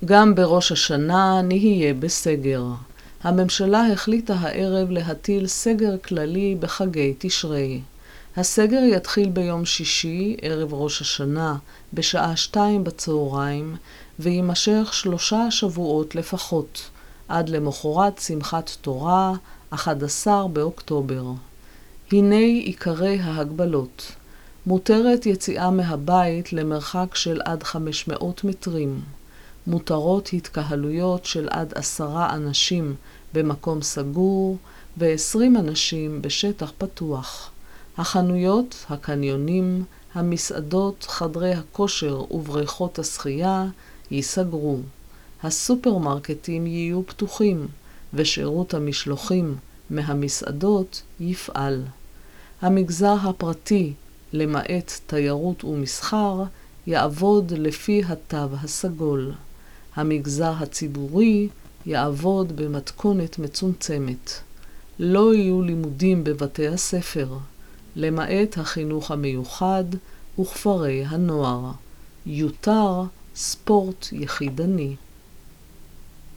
גם בראש השנה נהיה בסגר. הממשלה החליטה הערב להטיל סגר כללי בחגי תשרי. הסגר יתחיל ביום שישי, ערב ראש השנה, בשעה 2 בצהריים, ויימשך 3 שבועות לפחות, עד למחרת שמחת תורה, 11 באוקטובר. הנה עיקרי ההגבלות. מותרת יציאה מהבית למרחק של עד 500 מטרים. מותרות התקהלויות של עד 10 אנשים במקום סגור ו20 אנשים בשטח פתוח. החנויות, הקניונים, המסעדות, חדרי הכושר ובריכות השחייה ייסגרו. הסופרמרקטים יהיו פתוחים ושירות המשלוחים מהמסעדות יפעל. המגזר הפרטי, למעט תיירות ומסחר, יעבוד לפי התו הסגול. המגזר הציבורי יעבוד במתכונת מצומצמת. לא יהיו לימודים בבתי הספר, למעט החינוך המיוחד וכפרי הנוער. יותר ספורט יחידני.